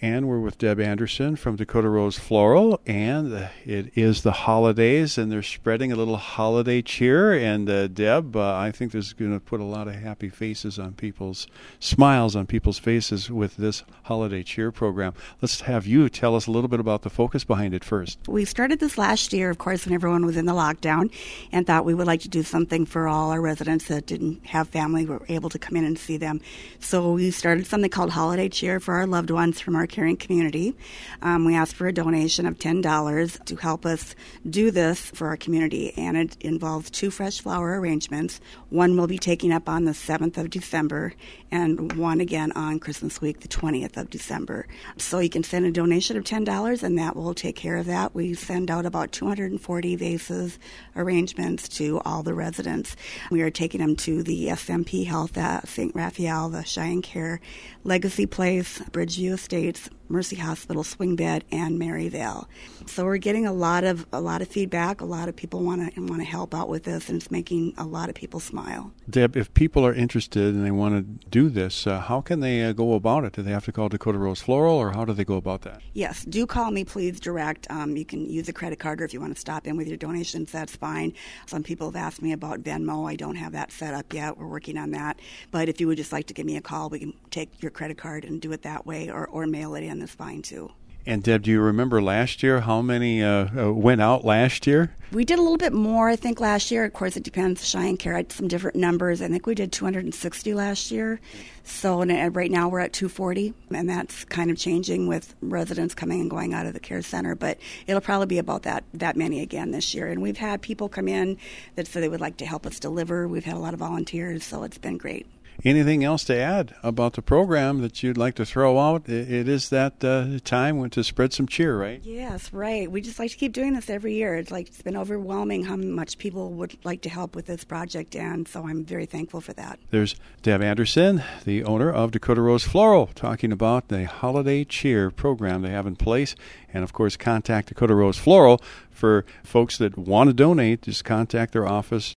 And we're with Deb Anderson from Dakota Rose Floral, and it is the holidays, and they're spreading a little holiday cheer. And Deb, I think this is going to put a lot of happy faces on smiles on people's faces with this holiday cheer program. Let's have you tell us a little bit about the focus behind it first. We started this last year, of course, when everyone was in the lockdown, and thought we would like to do something for all our residents that didn't have family, were able to come in and see them. So we started something called Holiday Cheer for our loved ones from our caring community. We asked for a donation of $10 to help us do this for our community, and it involves 2 fresh flower arrangements. One will be taking up on the 7th of December, and one again on Christmas week, the 20th of December. So you can send a donation of $10, and that will take care of that. We send out about 240 vases arrangements to all the residents. We are taking them to the SMP Health at St. Raphael, the Cheyenne Care, Legacy Place, Bridgeview Estates, Mercy Hospital, Swing Bed, and Maryvale. So we're getting a lot of feedback. A lot of people want to help out with this, and it's making a lot of people smile. Deb, if people are interested and they want to do this, how can they go about it? Do they have to call Dakota Rose Floral, or how do they go about that? Yes, do call me, please, direct. You can use a credit card, or if you want to stop in with your donations, that's fine. Some people have asked me about Venmo. I don't have that set up yet. We're working on that. But if you would just like to give me a call, we can take your credit card and do it that way, or mail it in. That's fine, too. And Deb, do you remember last year how many went out last year? We did a little bit more, I think, last year. Of course, it depends. Cheyenne Care had some different numbers. I think we did 260 last year. So right now we're at 240, and that's kind of changing with residents coming and going out of the care center. But it'll probably be about that many again this year. And we've had people come in that said they would like to help us deliver. We've had a lot of volunteers, so it's been great. Anything else to add about the program that you'd like to throw out? It is that time to spread some cheer, right? Yes, right. We just like to keep doing this every year. It's been overwhelming how much people would like to help with this project, and so I'm very thankful for that. There's Deb Anderson, the owner of Dakota Rose Floral, talking about the Holiday Cheer program they have in place. And, of course, contact Dakota Rose Floral for folks that want to donate. Just contact their office